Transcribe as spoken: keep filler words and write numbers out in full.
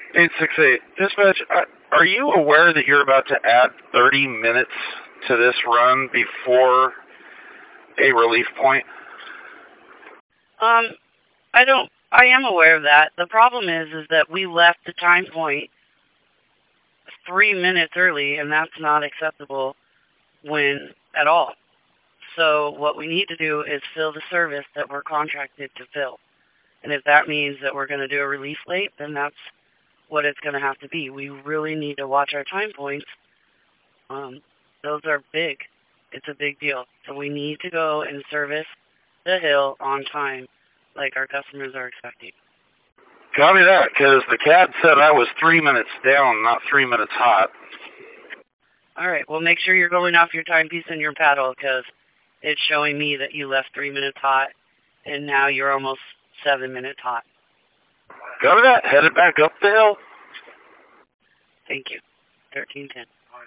eight six eight. Dispatch, uh, are you aware that you're about to add thirty minutes to this run before a relief point? Um, I don't, I am aware of that. The problem is, is that we left the time point three minutes early, and that's not acceptable when, at all. So what we need to do is fill the service that we're contracted to fill. And if that means that we're going to do a relief late, then that's what it's going to have to be. We really need to watch our time points. Um, those are big. It's a big deal. So we need to go and service the hill on time like our customers are expecting. Copy that, because the C A D said I was three minutes down, not three minutes hot. All right. Well, make sure you're going off your timepiece and your paddle, because it's showing me that you left three minutes hot, and now you're almost seven minutes hot. Copy that. Headed back up the hill. Thank you. thirteen ten.